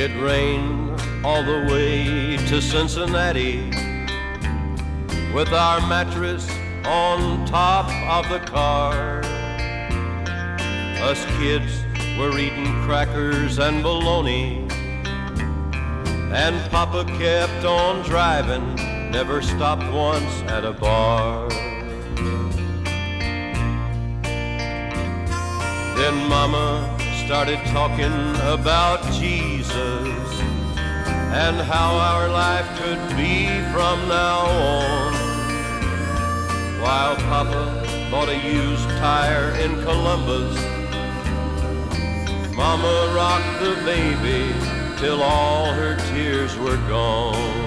It rained all the way to Cincinnati, with our mattress on top of the car. Us kids were eating crackers and bologna, and Papa kept on driving, never stopped once at a bar. Then Mama started talking about Jesus and how our life could be from now on, while Papa bought a used tire in Columbus. Mama rocked the baby till all her tears were gone.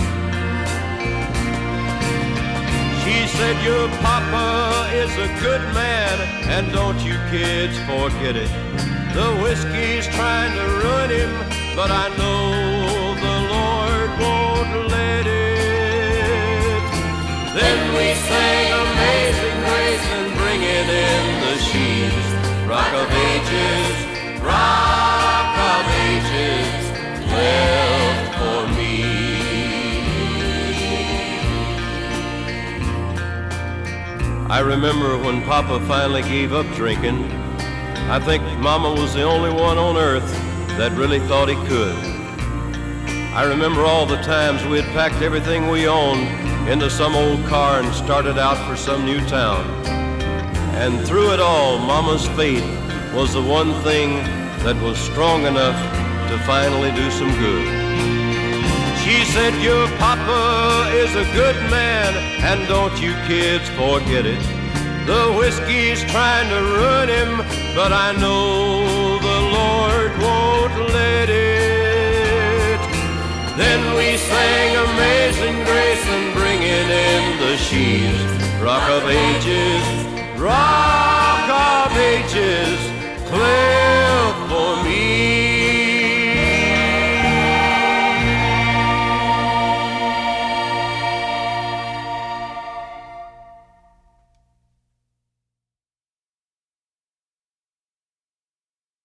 She said, "Your papa is a good man, and don't you kids forget it. The whiskey's trying to ruin him, but I know the Lord won't let it." Then we sang Amazing Grace and bringing in the sheaves. Rock of Ages, Rock of Ages, left for me. I remember when Papa finally gave up drinking. I think Mama was the only one on earth that really thought he could. I remember all the times we had packed everything we owned into some old car and started out for some new town. And through it all, Mama's faith was the one thing that was strong enough to finally do some good. She said, "Your papa is a good man, and don't you kids forget it. The whiskey's trying to ruin him, but I know the Lord won't let it." Then we sang Amazing Grace and bringing in the sheaves. Rock of Ages, Rock of Ages, clear